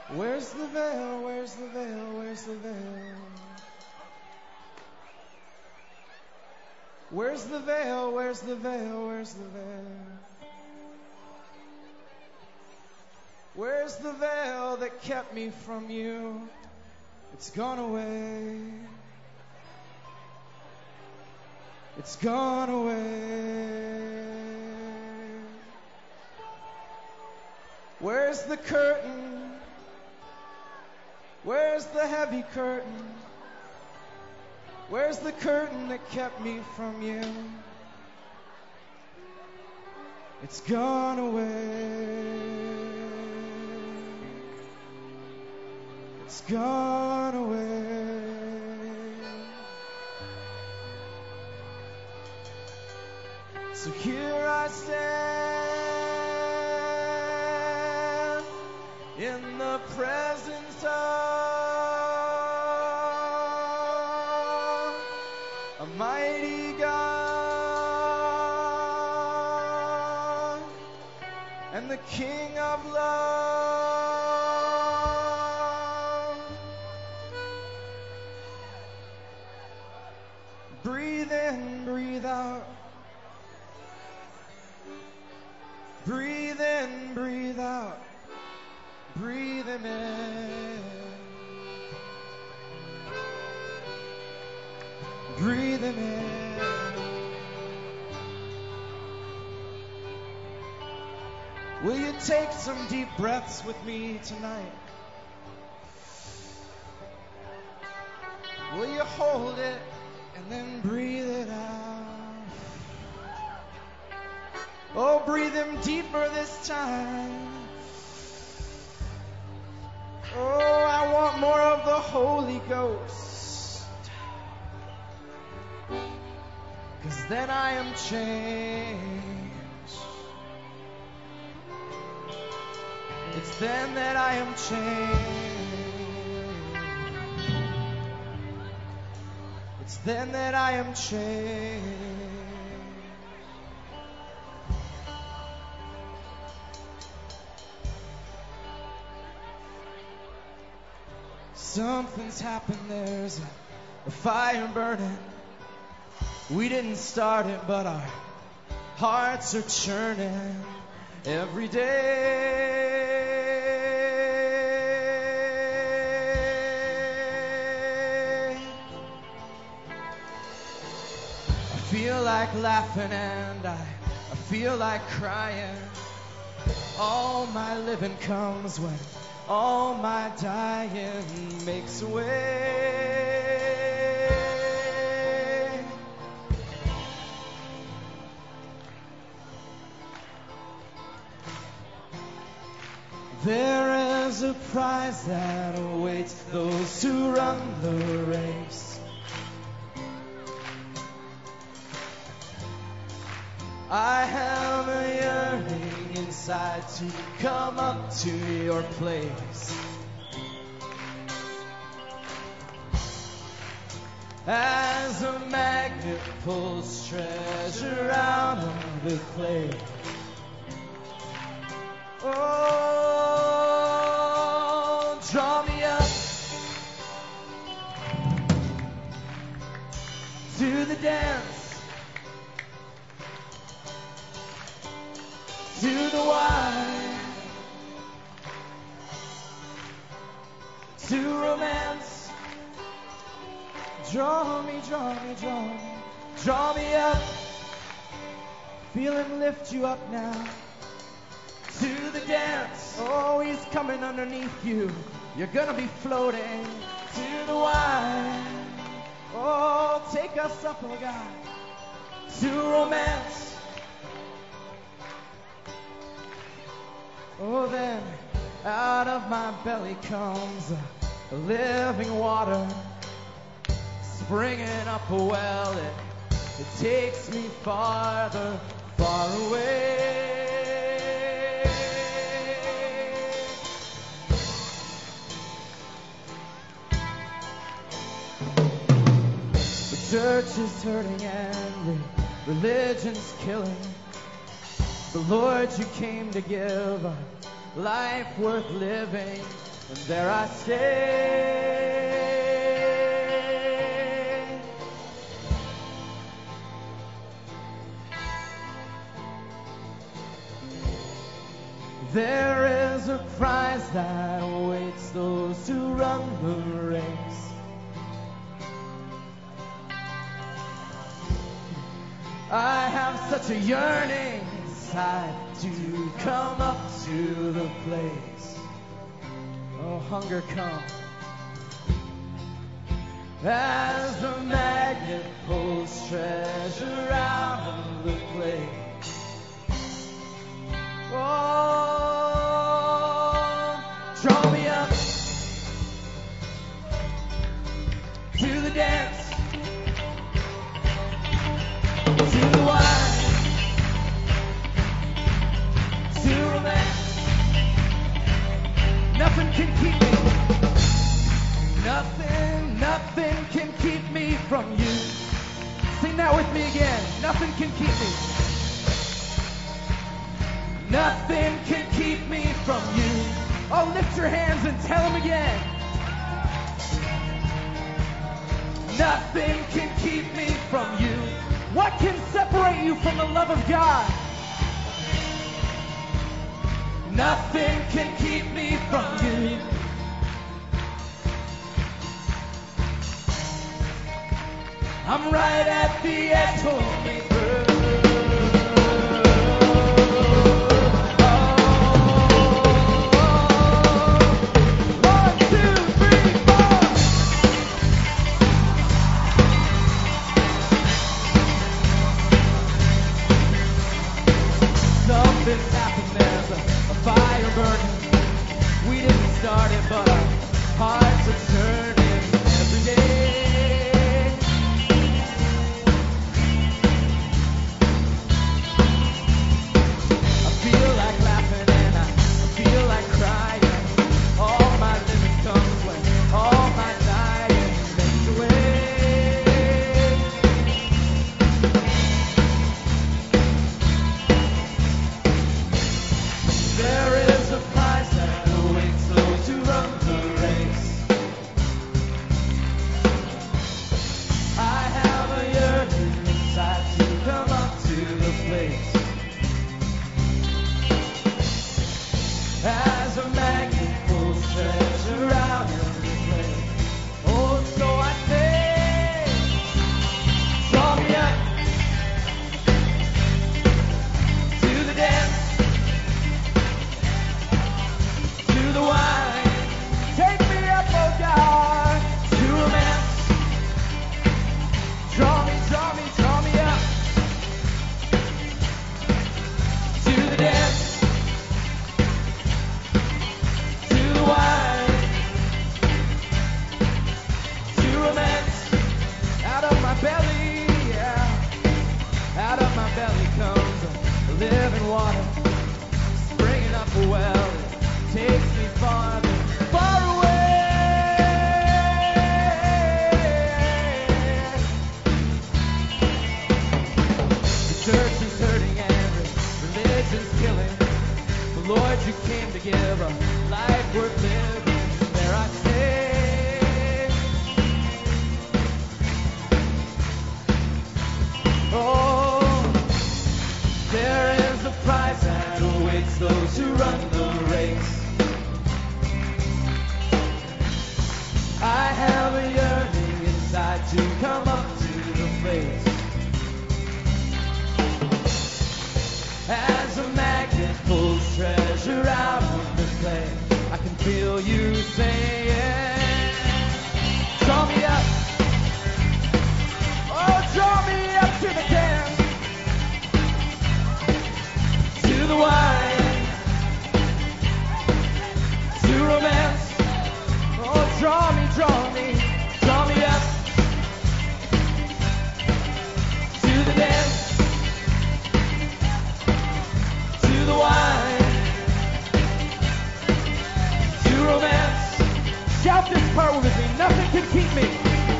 Where's the veil? Where's the veil? Where's the veil? Where's the veil? Where's the veil? Where's the veil? Where's the veil that kept me from you? It's gone away. It's gone away. Where's the curtain? Where's the heavy curtain? Where's the curtain that kept me from you? It's gone away. It's gone away. So here I stand in the presence of a mighty God and the King of love. Breathe in, breathe out. Breathe in, breathe out. Breathe him in. Breathe him in. Will you take some deep breaths with me tonight? Will you hold it and then breathe it out? Oh, breathe him deeper this time. Oh, I want more of the Holy Ghost. 'Cause then I am changed. It's then that I am changed. It's then that I am changed. Something's happened, there's a fire burning. We didn't start it, but our hearts are churning every day. I feel like laughing and I feel like crying. All my living comes when all my dying makes way. There is a prize that awaits those who run the race. I have a yearning inside to come up to your place. As a magnet pulls treasure out of the clay. Oh, draw me up to the dance. To the wine, to romance. Draw me, draw me, draw me, draw me up. Feel him lift you up now. To the dance. Oh, he's coming underneath you. You're gonna be floating. To the wine. Oh, take us up, oh God. To romance. Oh, then out of my belly comes a living water, springing up a well. It takes me farther, far away. The church is hurting and religion's killing. The Lord, you came to give a life worth living. and there I stay. There is a prize that awaits those who run the race. I have such a yearning inside to come up to the place. Oh, hunger come as the magnet pulls treasure out of the place. Oh, draw me up to the dance, to the wine, to romance. Nothing can keep me. Nothing can keep me from you. Sing that with me again. Nothing can keep me. Nothing can keep me from you. Oh, lift your hands and tell them again. Nothing can keep me from you. What can separate you from the love of God? Nothing can keep me from you. I'm right at the edge, hold me through. Something's happened, there's a fire burning. We didn't start it, but our hearts are turning every day. I feel like laughing and I feel like crying. All my living comes when all my dying fades away. There is a prize that awaits those who run the race. I have a yearning inside to come up to the place. As a magnet pulls treasure out of the place. Oh, so I say, draw me up to the dance, to the wine. Take me up, oh God, to romance. Draw me up to the dance, to the wine, to romance. Out of my belly, yeah, out of my belly comes living water, springing up a well. Takes me farther, far away. The church is hurting and religion's killing. But Lord, you came to give a life worth living. There I stay. Oh, there is a prize that awaits those who run the race. I have a yearning inside to come up to the place. As a magnet pulls treasure out of the clay, I can feel you saying, draw me up. Oh, draw me up to the dance, to the wine, to romance. Oh, draw me up to the dance, to the wine, to romance. Shout this part with me. Nothing can keep me.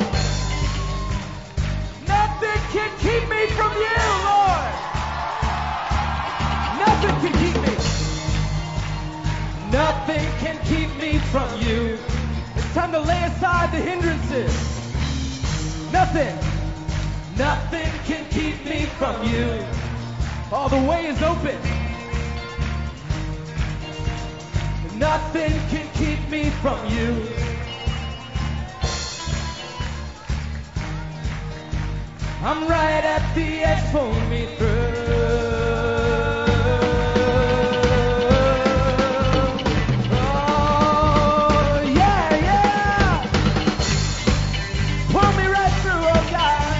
Nothing can keep me from you, Lord. Nothing can keep me. Nothing can can keep me from you. It's time to lay aside the hindrances. Nothing can keep me from you. All the way is open. Nothing can keep me from you. I'm right at the edge, pull me through. Oh, yeah, yeah. Pull me right through, oh God.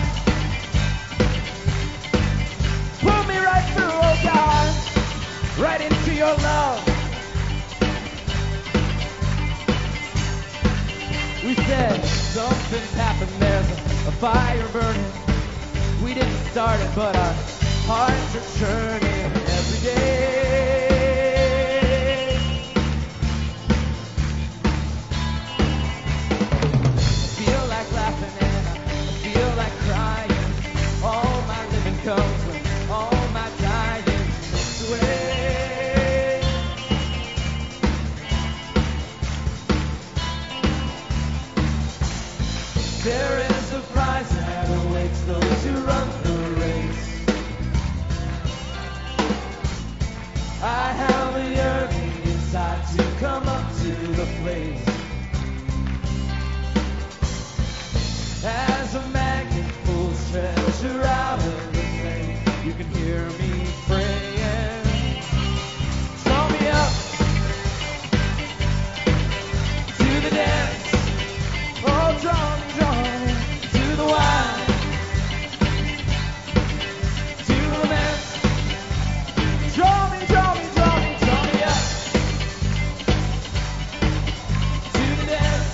Pull me right through, oh God. Right into your love. We said something's happened, there's a fire burning. We didn't start it, but our hearts are churning every day. I feel like laughing and I feel like crying. All my living comes when all my dying slips away. There is a prize that awaits those who run the race. I have a yearning inside to come up to the place. As a magnet pulls treasure out of the flame, you can hear me praying. Draw me up to the dance. Oh, draw me to the wine, to romance. Draw me up to the dance,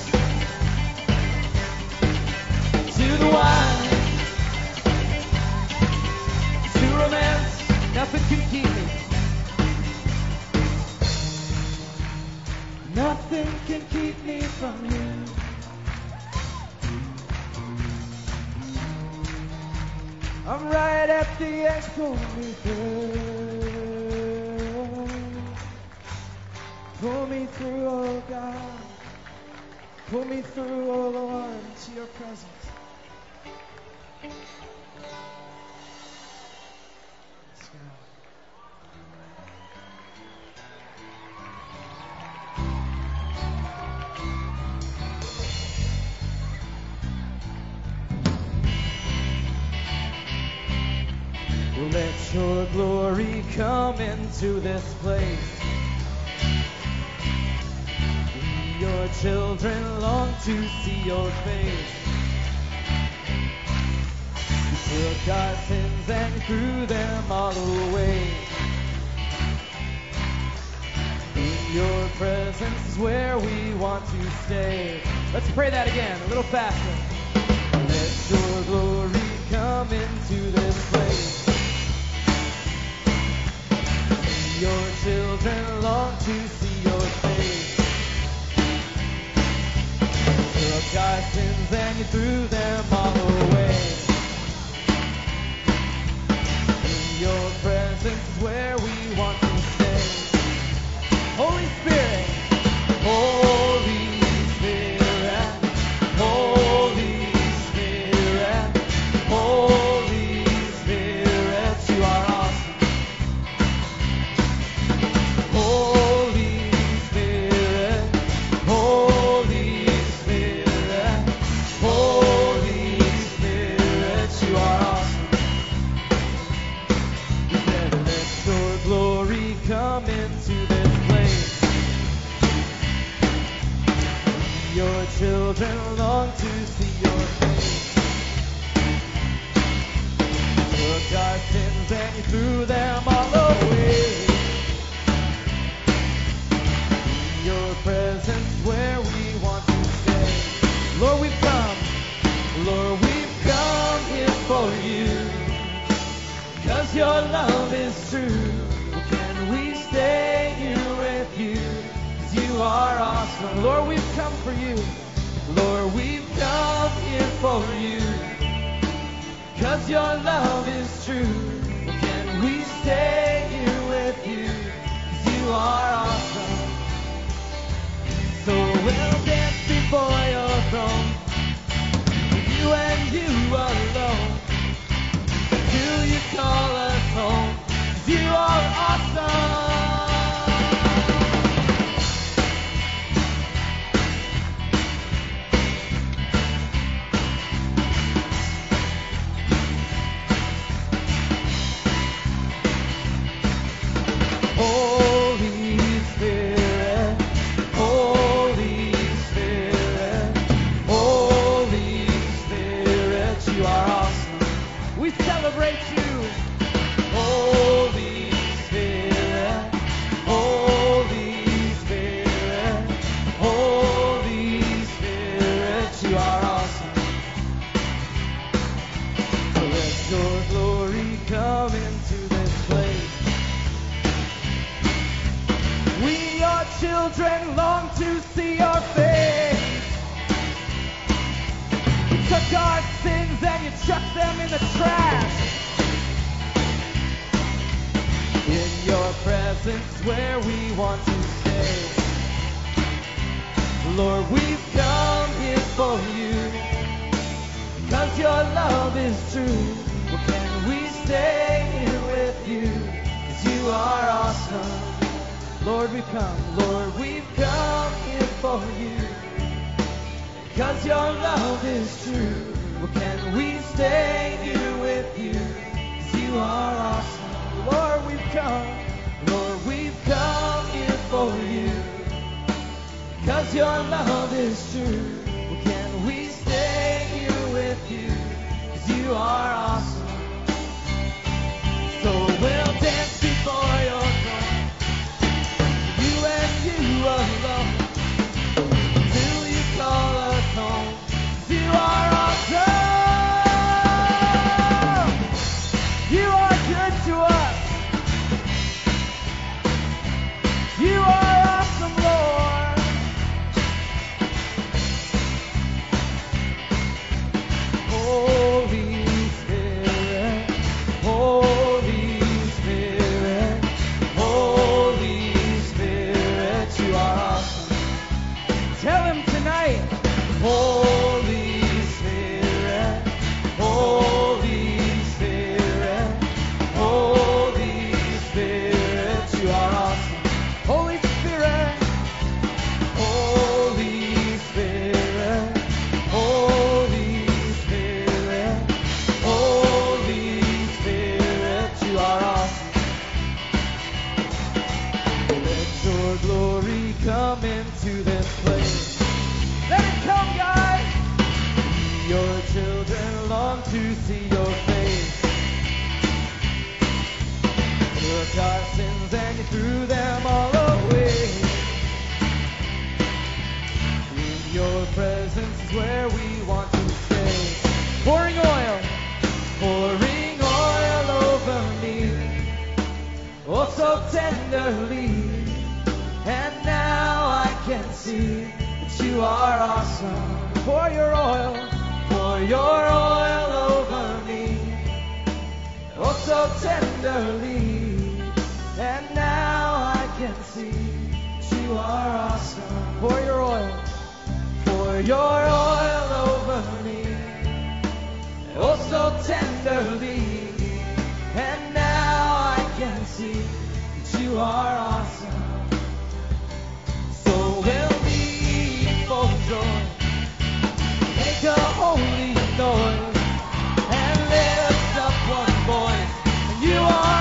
to the wine, to romance. Nothing can keep me. Nothing can keep me from you. I'm right at the edge, pull me through. Pull me through, oh God. Pull me through, oh Lord, to your presence. Let's go. Let your glory come into this place. We, your children, long to see your face. You took our sins and threw them all away. In your presence is where we want to stay. Let's pray that again, a little faster. Let your glory come into this place. Your children long to see your face. You took our sins and you threw them all away. In your presence is where we want to stay. Holy Spirit, Holy Spirit, Holy Spirit, Holy Spirit, you are awesome. Holy Spirit, Holy Spirit, Holy Spirit, you are awesome. You said, let your glory come into this place. Your children long to see your face. You took our sins and you threw them all away. Your presence where we want to stay. Lord, we've come here for you. 'Cause your love is true. Can we stay here with you? 'Cause you are awesome. Lord, we've come for you. Lord, we've come here for you. 'Cause your love is true. Can we stay here with you? 'Cause you are awesome. your children long to see your face. You took our sins and you chucked them in the trash. In your presence where we want to stay. Lord, we've come here for you, 'cause your love is true. Well, can we stay here with you, 'cause you are awesome. Lord, we've come here for you, 'cause your love is true. Well, can we stay here with you, 'cause you are awesome. Lord, we've come here for you, 'cause your love is true. Well, can we stay here with you, 'cause you are awesome. So we'll dance before your throne, you and you alone, till you call us home, 'cause you are awesome. You are good to us. You are awesome, Lord. Holy Spirit, Holy Spirit, Holy Spirit, you are awesome. Tell him tonight. Holy Spirit, Holy Spirit, Holy Spirit, you are awesome. Holy Spirit, Holy Spirit, Holy Spirit, Holy Spirit, you are awesome. Let your glory come into this place. Let it come, God. Your children long to see your face. Took our sins and you threw them all away. In your presence is where we want to stay. Pouring oil over me, oh so tenderly. And now I can see that you are awesome. Pour your oil over me, oh so tenderly. And now I can see that you are awesome. Pour your oil over me, oh so tenderly. And now I can see that you are awesome. So we'll be full of joy, make a holy noise, and lift up one voice. And you are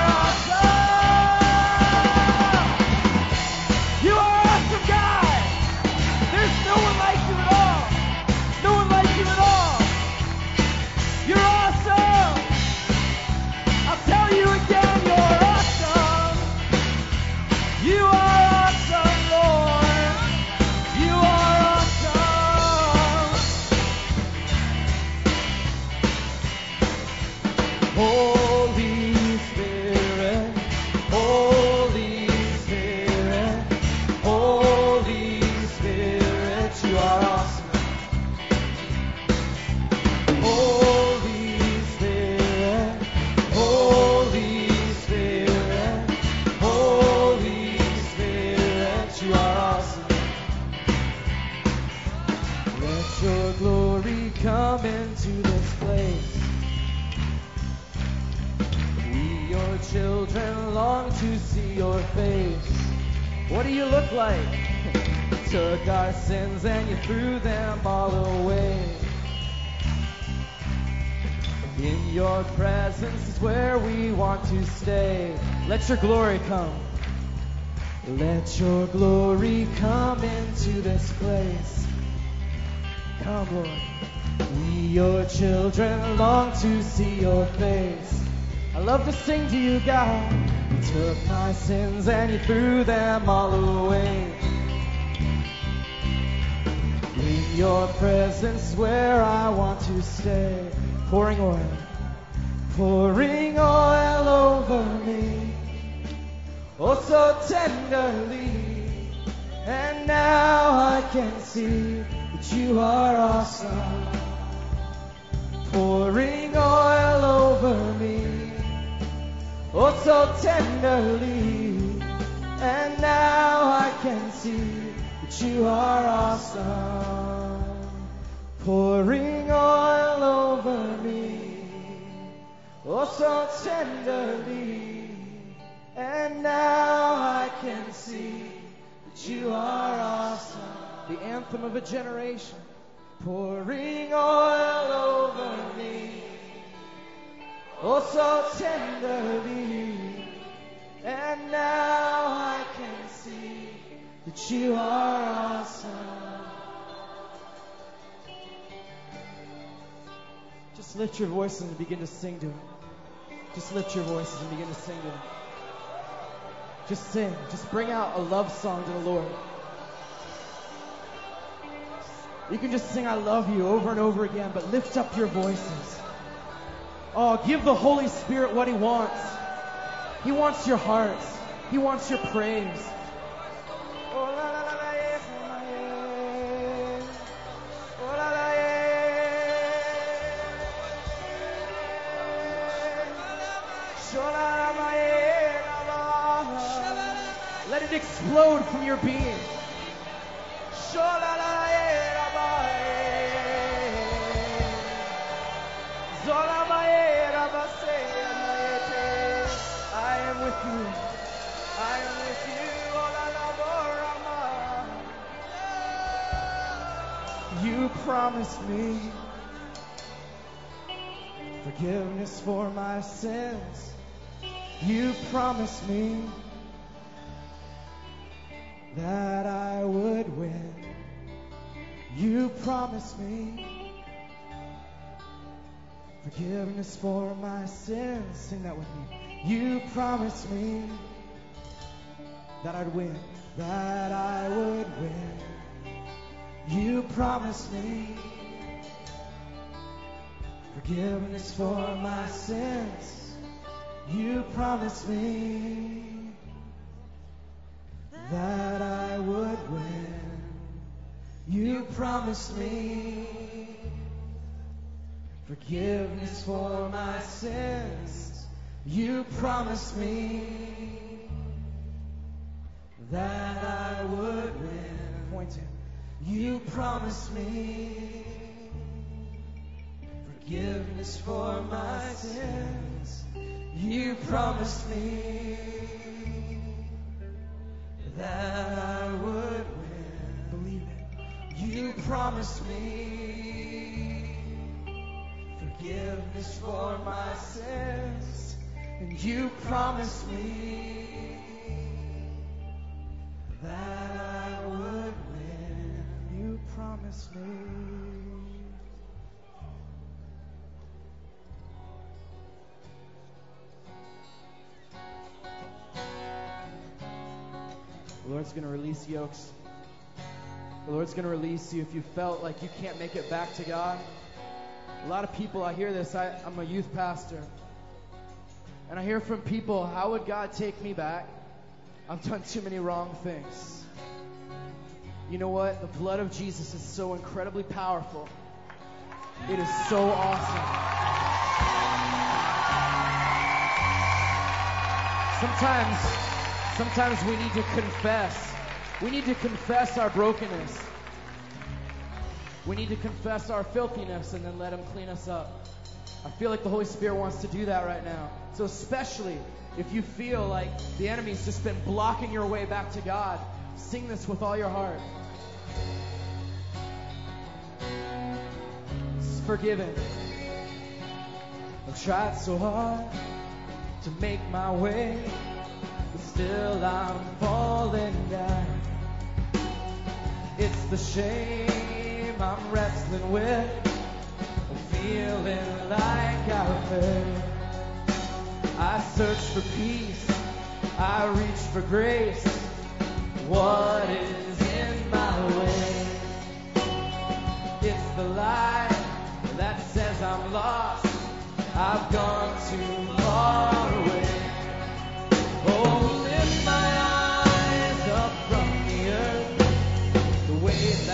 awesome. You are awesome, God. There's no one like you at all. No one like you at all. You're awesome. I'll tell you again, you're awesome. You are awesome, Lord. You are awesome. Holy Spirit, Holy Spirit, Holy Spirit, you are awesome. Holy Spirit, Holy Spirit, Holy Spirit, you are awesome. Let your glory come into this place. We, your children, long to see your face. What do you look like? Took our sins and you threw them all away. In your presence is where we want to stay. Let your glory come. Let your glory come into this place. Come, Lord. We, your children, long to see your face. I love to sing to you, God. You took my sins and you threw them all away. In your presence is where I want to stay. Pouring oil over me, oh so tenderly. can see that you are awesome. Pouring oil over me, oh so tenderly. And now I can see that you are awesome. Pouring oil over me, oh so tenderly. And now I can see that you are awesome. The anthem of a generation. Pouring oil over me, oh so tenderly. And now I can see that you are awesome. Just lift your voices and begin to sing to Him. Just lift your voices and begin to sing to Him. Just sing. Just bring out a love song to the Lord. You can just sing I love you over and over again, but lift up your voices. Oh, give the Holy Spirit what He wants. He wants your heart. He wants your praise. Let it explode from your being. I am with you. I am with you. You promised me forgiveness for my sins. You promised me that I would win. You promised me forgiveness for my sins. Sing that with me. You promised me that I'd win, that I would win. You promised me forgiveness for my sins. You promised me that I would win. You promised me forgiveness for my sins. You promised me that I would win. Point to Him. You promised me forgiveness for my sins. You promised me that I would win. Believe it. You promised me forgiveness for my sins. And you promised me that I would win. You promised me. The Lord's going to release yokes. The Lord's going to release you if you felt like you can't make it back to God. A lot of people, I hear this. I'm a youth pastor. And I hear from people, how would God take me back? I've done too many wrong things. You know what? The blood of Jesus is so incredibly powerful. It is so awesome. Sometimes we need to confess. We need to confess our brokenness. We need to confess our filthiness and then let Him clean us up. I feel like the Holy Spirit wants to do that right now. So especially if you feel like the enemy's just been blocking your way back to God, sing this with all your heart. It's forgiven. I've tried so hard to make my way, but still I'm falling down. It's the shame I'm wrestling with, feeling like I've failed. I search for peace, I reach for grace. What is in my way? It's the lie that says I'm lost. I've gone too far away. Oh, lift my eyes up from the earth, the way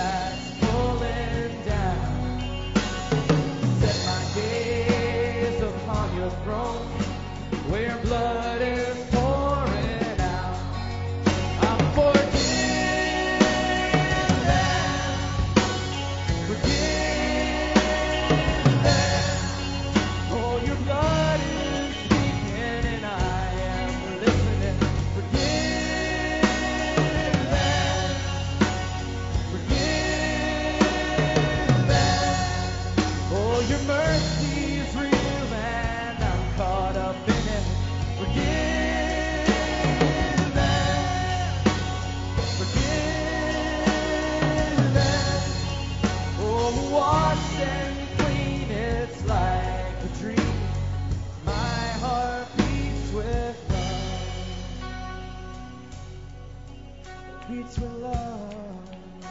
beats with love.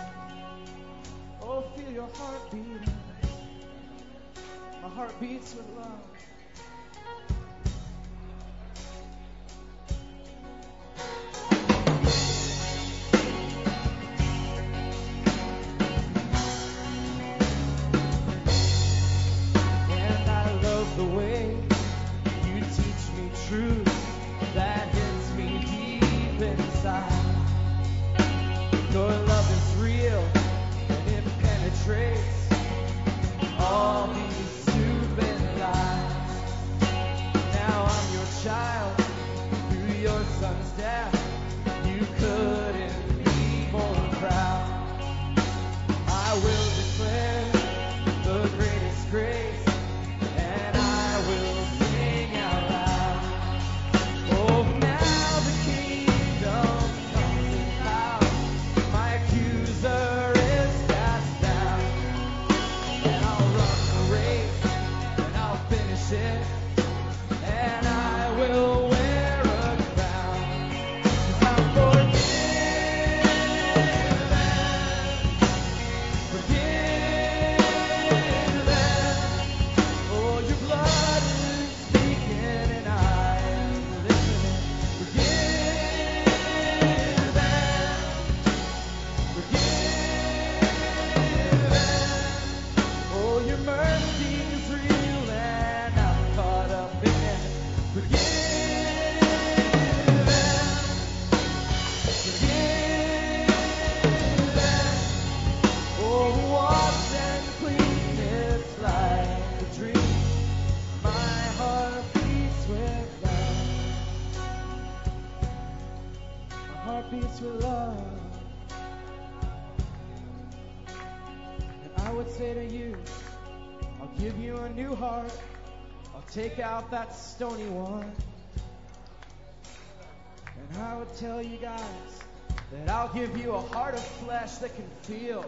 Oh, feel your heart beating. My heart beats with love. And I love the way you teach me truth that hits me deep inside. Your love is real and it penetrates all these stupid lies. Now I'm your child through your son's death. You couldn't be more proud. I will declare the greatest grace, and I will sing out loud. Oh, now the kingdom comes in power. My accuser is cast down. And I'll run the race, and I'll finish it, and I will wear a crown. 'Cause I'm forgiven. Oh, your blood is speaking, and I am listening. Forgiven. Oh, your mercy is real, and I'm caught up in it. Forgiven. Oh, washed and clean, it's like a dream. My heart beats with love. My heart beats with love. And I would say to you, I'll give you a new heart. I'll take out that stony one. And I would tell you guys that I'll give you a heart of flesh that can feel.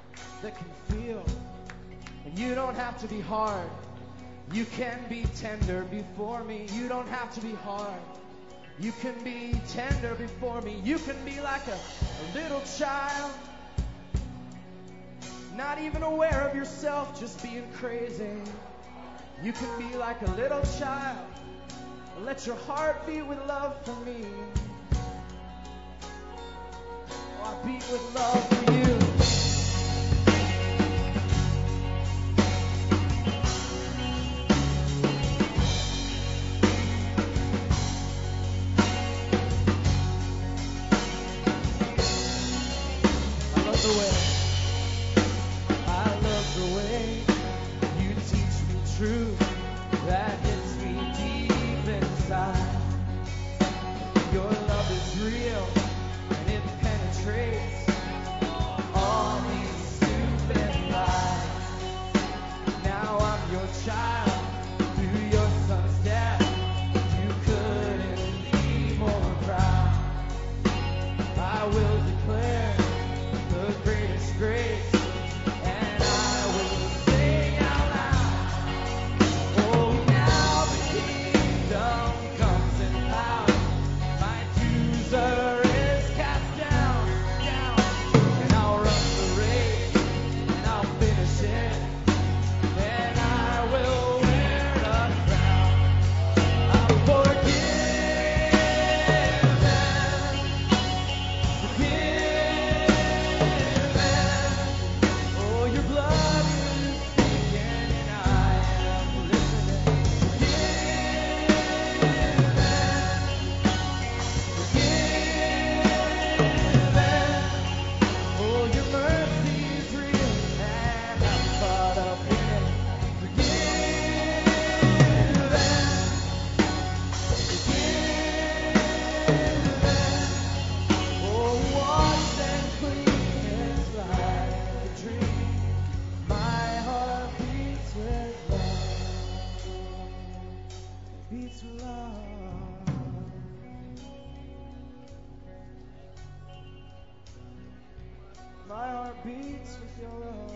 And you don't have to be hard. You can be tender before me. You don't have to be hard. You can be tender before me. You can be like a little child, not even aware of yourself, just being crazy. You can be like a little child. Let your heart beat with love for me. Oh, I beat with love for you. I love the way you teach me truth that hits me deep inside. Your love is real and it penetrates all these stupid lies. Now I'm your child through your son's death. You couldn't be more proud. I will declare the greatest grace, and I will sing out loud. Oh, now the kingdom comes in power. My accuser is cast down. And I'll run the race, and I'll finish it, and I will wear a crown. I'm forgiven. Oh, your blood is speaking, and I am listening. Forgiven. Oh, your mercy is real, and I'm caught up in it. Oh, washed and clean, it's like a dream. My heart beats with love. It beats with love. My heart beats with your love.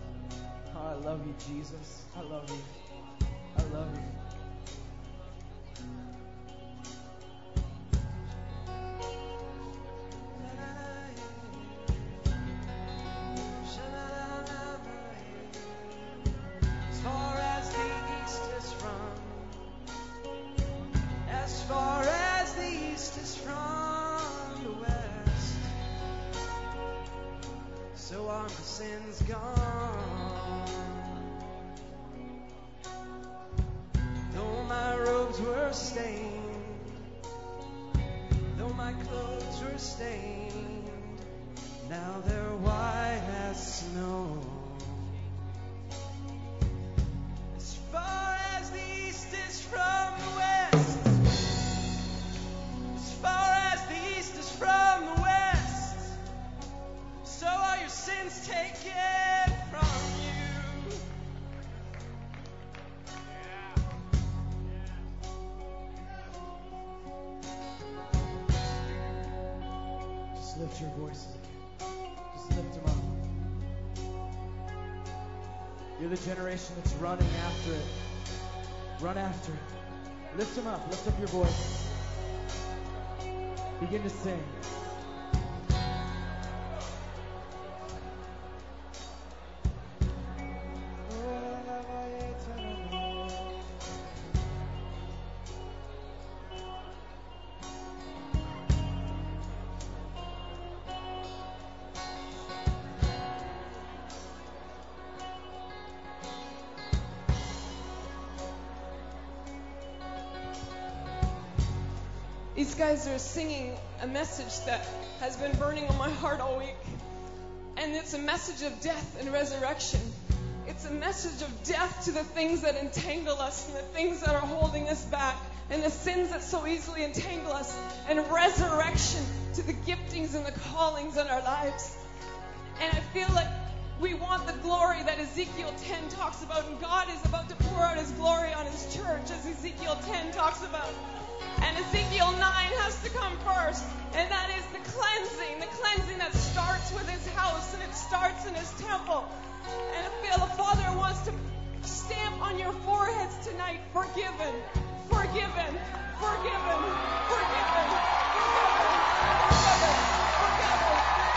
Oh, I love you, Jesus. I love you. I love you. sins gone. Though my robes were stained, though my clothes were stained, now they're white as snow. As far as the east is from the west, as far as the east is from the west, so are your sins taken from you. Just lift your voices. Just lift them up. You're the generation that's running after it. Run after it. Lift them up. Lift up your voice. Begin to sing. These guys are singing a message that has been burning on my heart all week. And it's a message of death and resurrection. It's a message of death to the things that entangle us and the things that are holding us back and the sins that so easily entangle us, and resurrection to the giftings and the callings in our lives. And I feel like we want the glory that Ezekiel 10 talks about, and God is about to pour out His glory on His church, as Ezekiel 10 talks about. And Ezekiel 9 has to come first, and that is the cleansing that starts with His house, and it starts in His temple. And I feel the Father wants to stamp on your foreheads tonight, forgiven, forgiven, forgiven, forgiven, forgiven, forgiven, forgiven,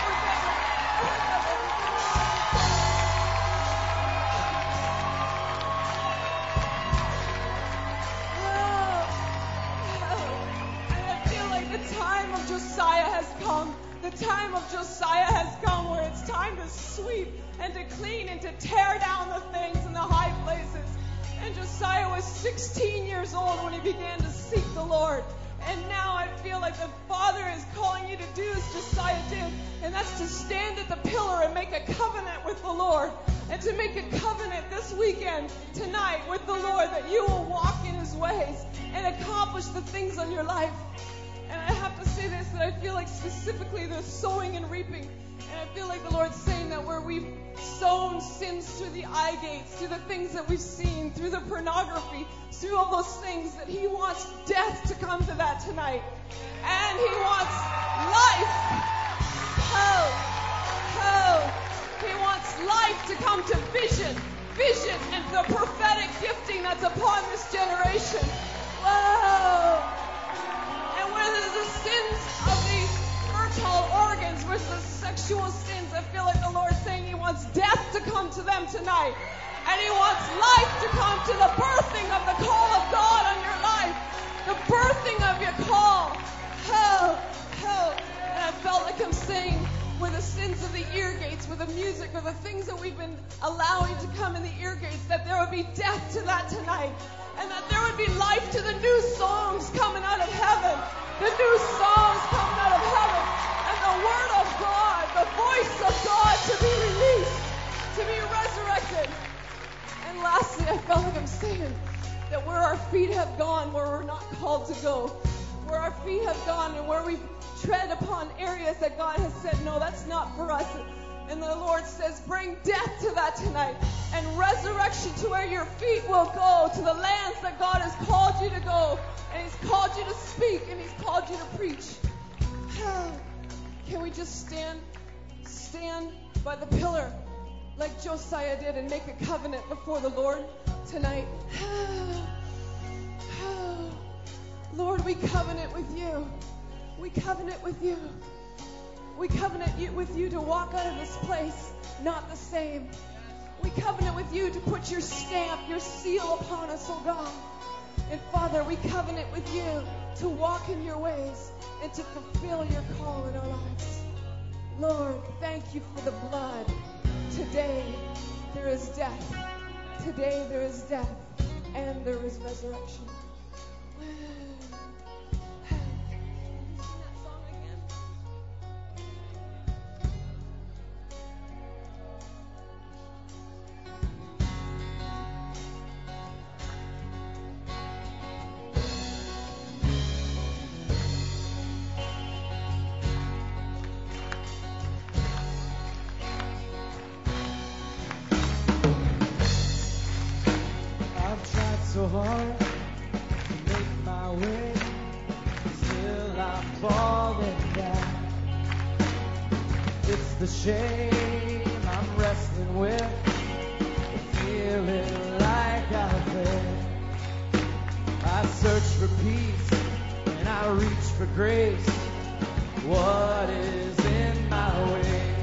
time of Josiah has come. The time of Josiah has come where it's time to sweep and to clean and to tear down the things in the high places. And Josiah was 16 years old when he began to seek the Lord. And now I feel like the Father is calling you to do as Josiah did, and that's to stand at the pillar and make a covenant with the Lord. And to make a covenant this weekend, tonight, with the Lord, that you will walk in His ways and accomplish the things in your life. And I have to say this, that I feel like specifically there's sowing and reaping. And I feel like the Lord's saying that where we've sown sins through the eye gates, through the things that we've seen, through the pornography, through all those things, that He wants death to come to that tonight. And He wants life. He wants life to come to vision and the prophetic gifting that's upon this generation. Whoa! Whether the sins of the fertile organs versus the sexual sins, I feel like the Lord's saying He wants death to come to them tonight. And He wants life to come to the birthing of the call of God on your life. The birthing of your call. And I felt like I'm saying, where the sins of the ear gates, with the music, or the things that we've been allowing to come in the ear gates, that there would be death to that tonight. And that there would be life to the new songs coming out of heaven. The new songs coming out of heaven. And the Word of God, the voice of God to be released, to be resurrected. And lastly, I felt like I'm saying that where our feet have gone, where we're not called to go, where our feet have gone and where we've tread upon areas that God has said, no, that's not for us. And the Lord says, bring death to that tonight, and resurrection to where your feet will go, to the lands that God has called you to go, and He's called you to speak, and He's called you to preach. Can we just stand by the pillar like Josiah did and make a covenant before the Lord tonight? Lord, we covenant with You. We covenant with You. We covenant with You to walk out of this place not the same. We covenant with You to put Your stamp, Your seal upon us, oh God. And Father, we covenant with You to walk in Your ways and to fulfill Your call in our lives. Lord, thank You for the blood. Today there is death. Today there is death and there is resurrection. So hard to make my way, still I'm falling down. It's the shame I'm wrestling with, feeling like I've failed. I search for peace and I reach for grace. What is in my way?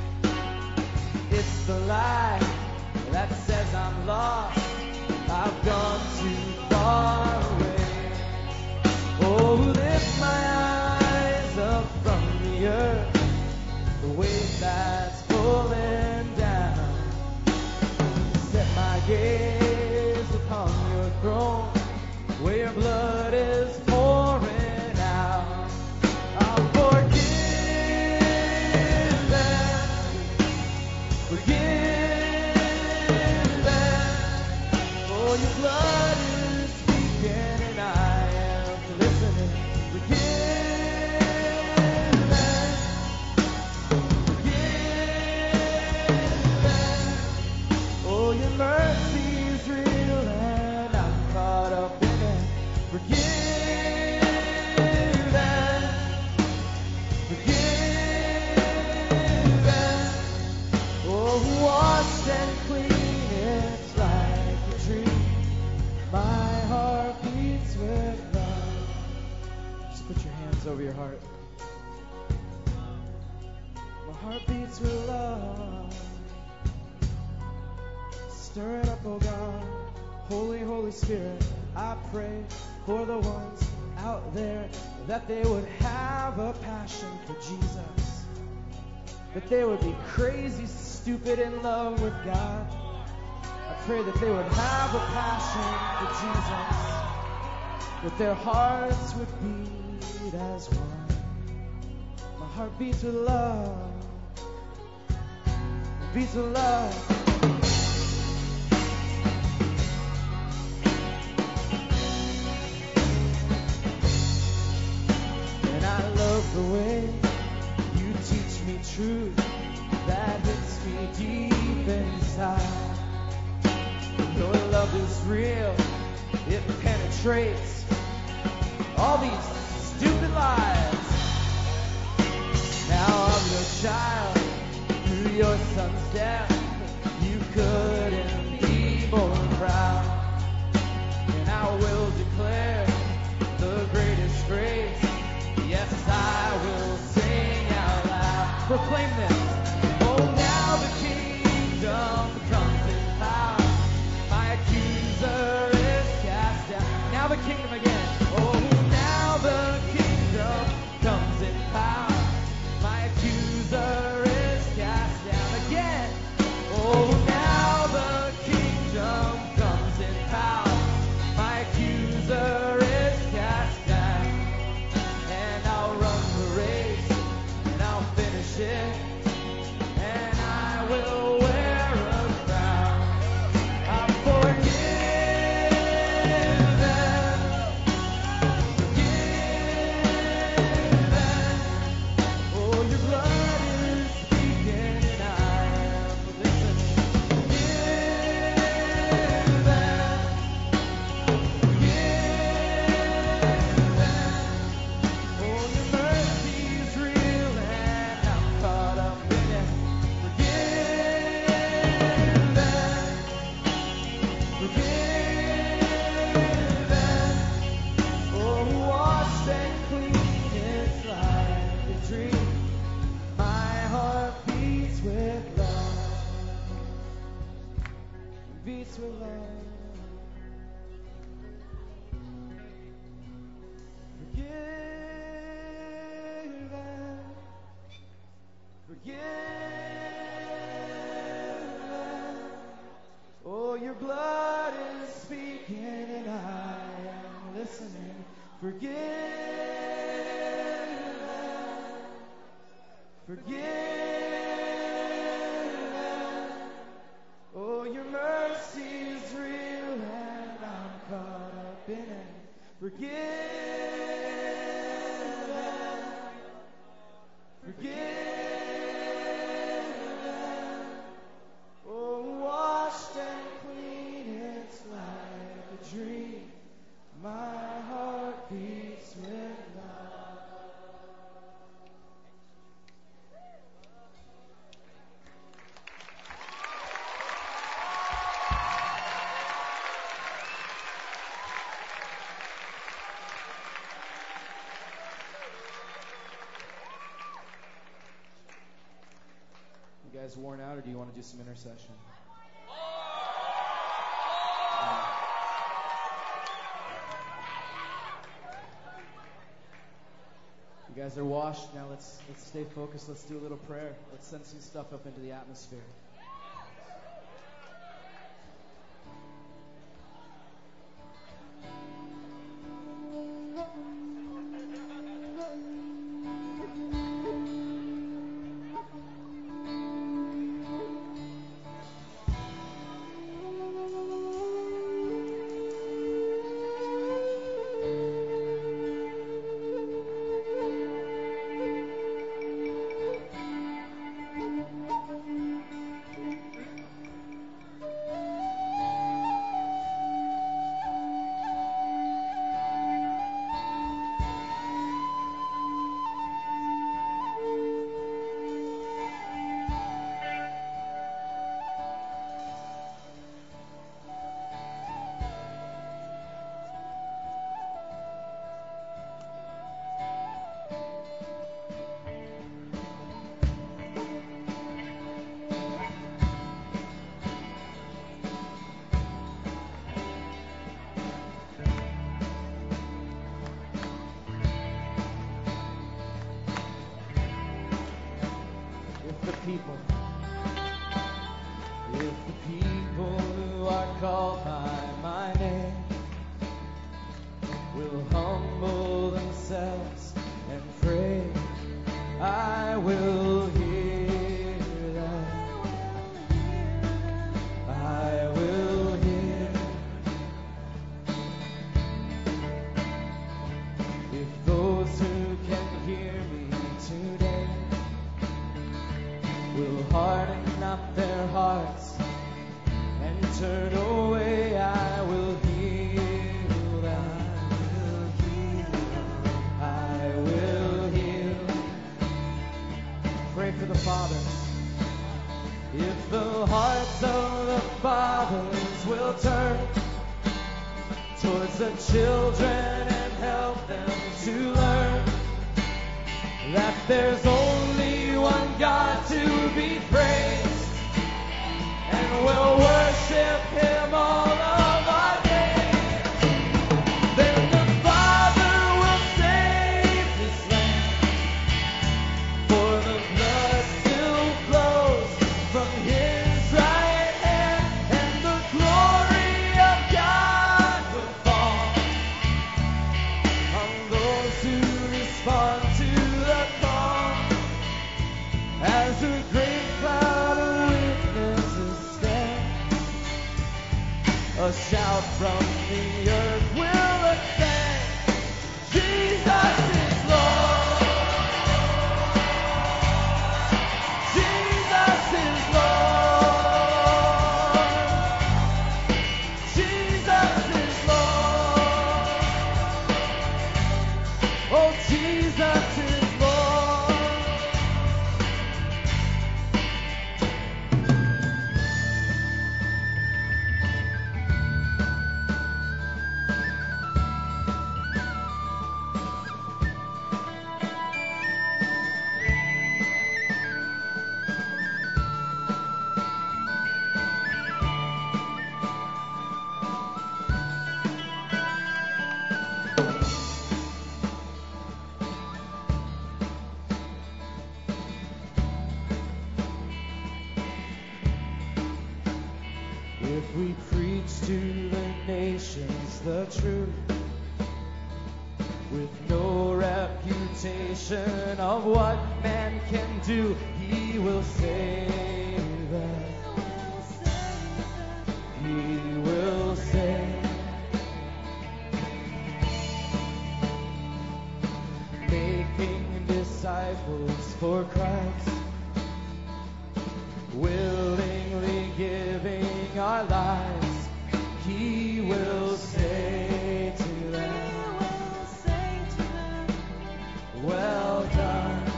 It's the lie that says I'm lost. I've gone too far away. Oh, lift my eyes up from the earth, the weight that's pulling down. Set my gaze upon your throne, where your blood is pouring out. I'll forgive them, forgive. Your blood is speaking and I am listening. Forgive them. Forgive them. Oh, your mercy is real and I'm caught up in it. Forgive them. Forgive them. Oh, washed and clean, it's like a dream. My heart beats with love. Just put your hands over your heart. My heart beats with love. Stir it up, oh God. Holy, Holy Spirit, I pray for the ones out there that they would have a passion for Jesus. That they would be crazy, stupid in love with God. I pray that they would have a passion for Jesus, that their hearts would beat as one. My heart beats with love, it beats with love. And I love the way you teach me truth that hits me deep inside. Your love is real, it penetrates all these stupid lies. Now I'm your child, through your son's death, you couldn't be more proud. And I will declare the greatest grace, yes I will sing out loud. Proclaim this. Oh, now the kingdom comes in power. Accuser is cast down. Now the kingdom again. Oh, now the kingdom comes in power. My accuser is cast down again. Oh, now the kingdom comes in power. My accuser forgiven. Oh, your mercy is real and I'm caught up in it. Forgiven, forgiven. Oh, washed and clean, it's like a dream. My heart beats with love. You guys worn out, or do you want to do some intercession? You guys are washed. Now let's stay focused. Let's do a little prayer. Let's send some stuff up into the atmosphere. If the people who are called by my name will humble themselves and pray, I will hear them. I will hear. If those who can hear me today will harden up their hearts and turn away, I will heal them. I will heal. Pray for the fathers. If the hearts of the fathers will turn towards the children and help them to learn that there's only one God to be praised, and we'll worship Him all of our days, then the Father will save this land, for the blood still flows from His right hand, and the glory of God will fall on those who respond to the call. As a great cloud of witnesses stands, a shout from the earth will ascend. Jesus is Lord. Jesus is Lord. Jesus is Lord. Oh, Jesus is Lord. If we preach to the nations the truth with no reputation foundation of what man can do, He will save us. He will save. Making disciples for Christ, willingly giving our lives, He will say to them, well done.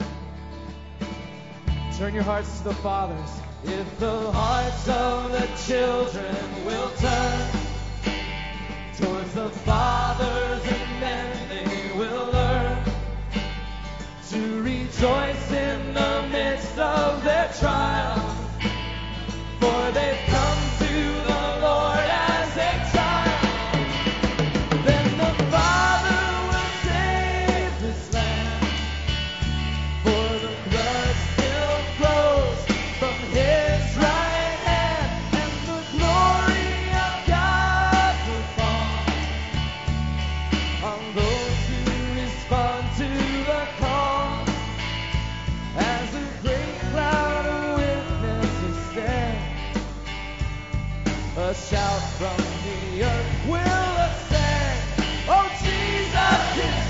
Turn your hearts to the fathers. If the hearts of the children will turn towards the fathers, and then they will learn to rejoice in the midst of their trials, for they've come to the Lord as a child. Then the Father will save this land, for the blood still flows from His right hand, and the glory of God will fall on those who respond to the call. As a great cloud of witnesses stand, a shout from the earth will ascend. Oh, Jesus is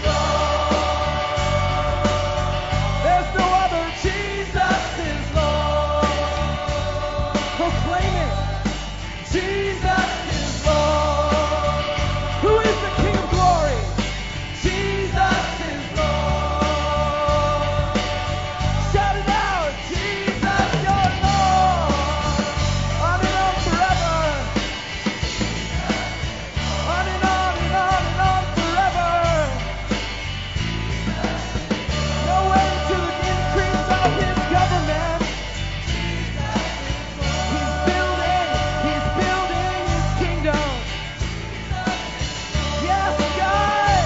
Lord. There's no other. Jesus is Lord. Proclaim it. Jesus is Lord. Who is the King of glory? Jesus is Lord. Shout it out. Jesus, your Lord. On and on forever. On and on and on and on forever. No end to the increase of His government. He's building His kingdom. Yes, God.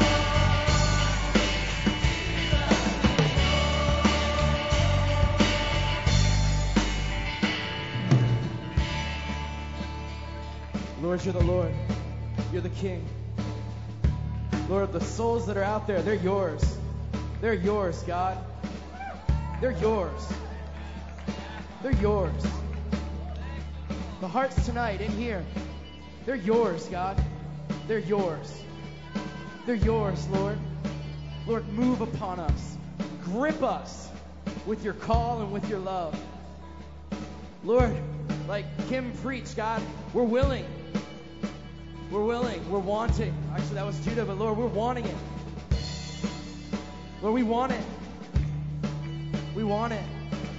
Lord, you're the Lord. You're the King. Lord, the souls that are out there, they're yours. They're yours, God. They're yours. They're yours. The hearts tonight in here, they're yours, God. They're yours. They're yours, Lord. Lord, move upon us. Grip us with your call and with your love. Lord, like Kim preached, God, we're willing. We're willing. We're wanting. Actually, that was Judah, but Lord, we're wanting it. Lord, we want it. We want it.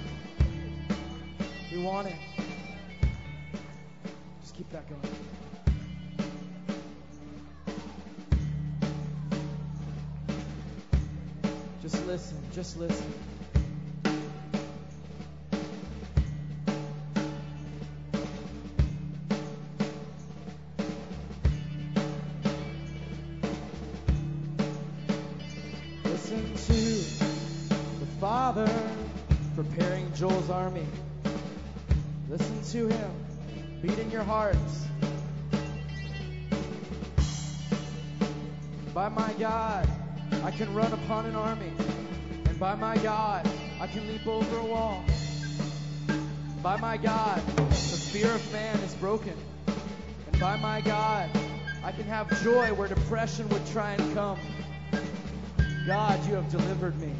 We want it. Just keep that going. Just listen. Just listen. Listen to the Father preparing Joel's army. Listen to Him. Beat in your hearts. By my God, I can run upon an army. And by my God, I can leap over a wall. By my God, the fear of man is broken. And by my God, I can have joy where depression would try and come. God, you have delivered me.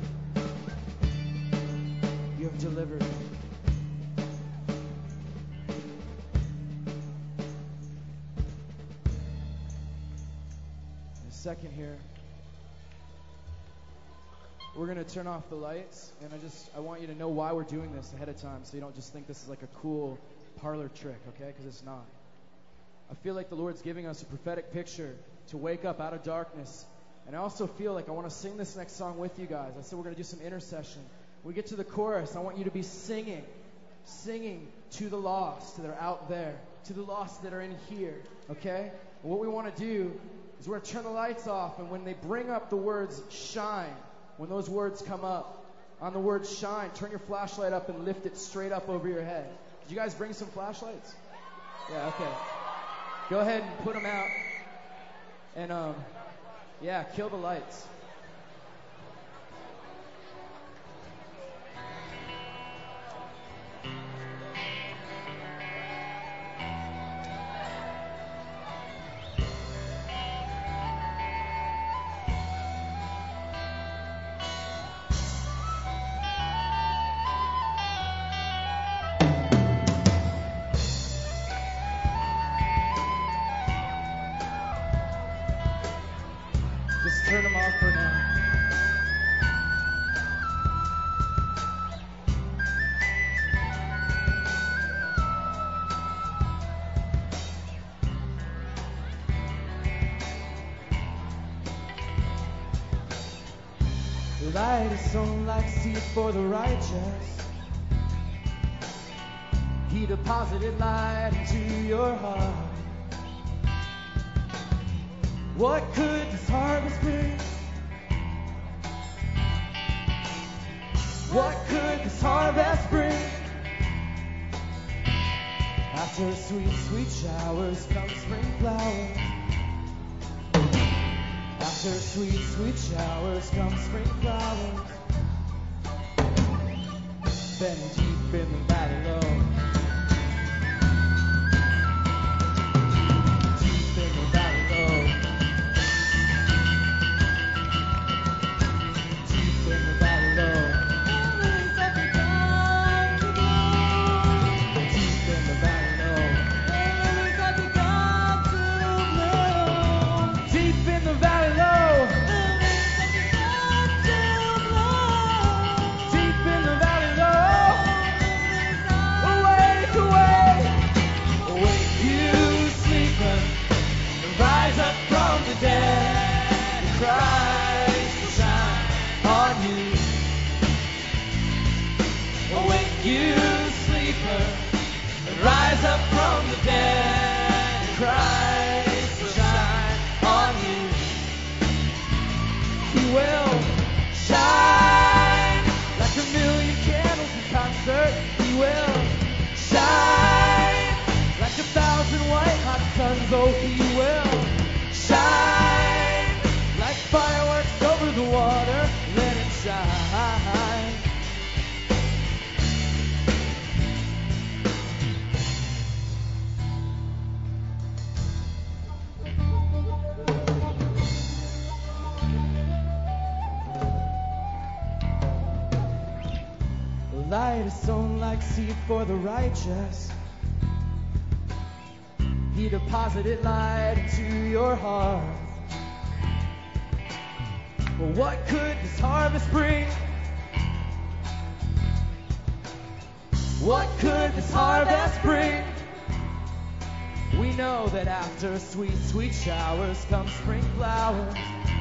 You have delivered me. In a second here, we're going to turn off the lights, and I want you to know why we're doing this ahead of time, so you don't just think this is like a cool parlor trick, okay? Because it's not. I feel like the Lord's giving us a prophetic picture to wake up out of darkness. And I also feel like I want to sing this next song with you guys. I said we're going to do some intercession. When we get to the chorus, I want you to be singing to the lost that are out there, to the lost that are in here, okay? And what we want to do is we're going to turn the lights off, and when they bring up the words shine, when those words come up, on the word shine, turn your flashlight up and lift it straight up over your head. Did you guys bring some flashlights? Yeah, okay. Go ahead and put them out. And, yeah, kill the lights. guitar for now. Light is sown like seed for the righteous. He deposited light into your heart. What could this harvest bring? What could this harvest bring? After sweet, sweet showers come spring flowers. After sweet, sweet showers come spring flowers. Then deep in the valley low. Deep in the valley low. Deep in the valley low. Lilies have begun to bloom. Deep in the valley low. Lilies have begun to bloom. Deep in the valley low. Christ will shine on you. Awake, you sleeper, and rise up from the dead. Christ will shine on you. He will shine like a million candles in concert. He will shine like 1,000 white hot suns. Oh, he will shine. Fireworks over the water, let it shine. The light is sown like seed for the righteous. He deposited light into your heart. Well, what could this harvest bring? What could this harvest bring? We know that after sweet, sweet showers come spring flowers.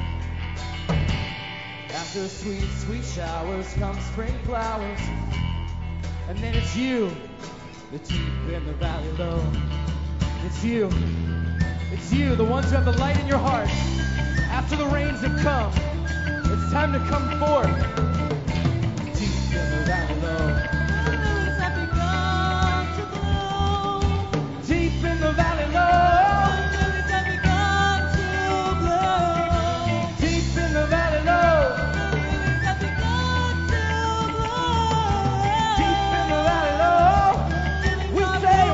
After sweet, sweet showers come spring flowers. And then it's you, the deep in the valley low. It's you, the ones who have the light in your heart. After the rains have come, it's time to come forth. Deep in the valley low. Lilies have begun to bloom. Deep in the valley low. Lilies have begun to bloom. Deep in the valley low. Lilies have begun to bloom. Deep in the valley low. We say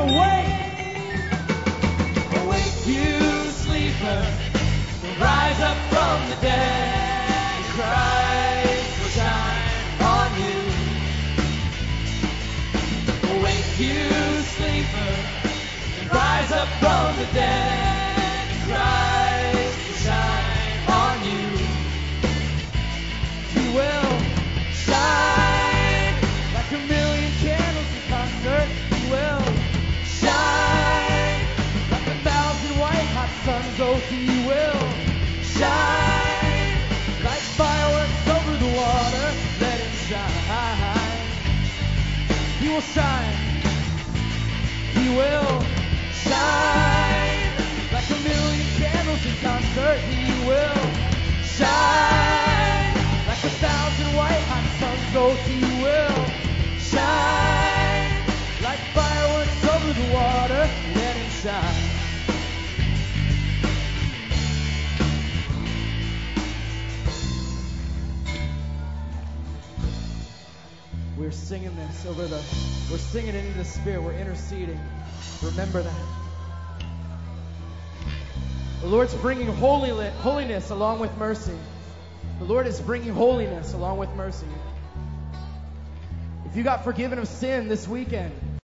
awake. Awake, you sleeper. Rise up from the dead. Christ will shine on you. Awake, you sleeper, and rise up from the dead. Christ will shine on you. He will shine like a million candles in concert. He will shine like 1,000 white hot suns. Oh, he will shine. Fireworks over the water, let it shine. He will shine. He will shine like a million candles in concert. He will shine like 1,000 white hot suns. Oh, he will shine like fireworks over the water, let it shine. We're singing this we're singing it into the Spirit. We're interceding. Remember that. The Lord's bringing holiness along with mercy. The Lord is bringing holiness along with mercy. If you got forgiven of sin this weekend,